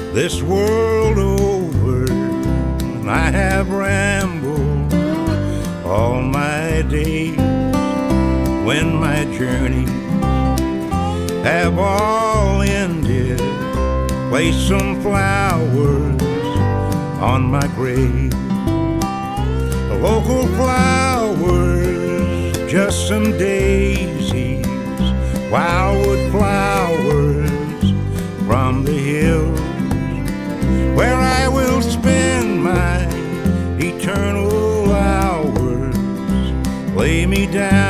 This world over, I have rambled all my days, when my journeys have all ended, place some flowers on my grave. Local flowers, just some daisies, wildwood flowers from the hills, where I will spend my eternal hours. Lay me down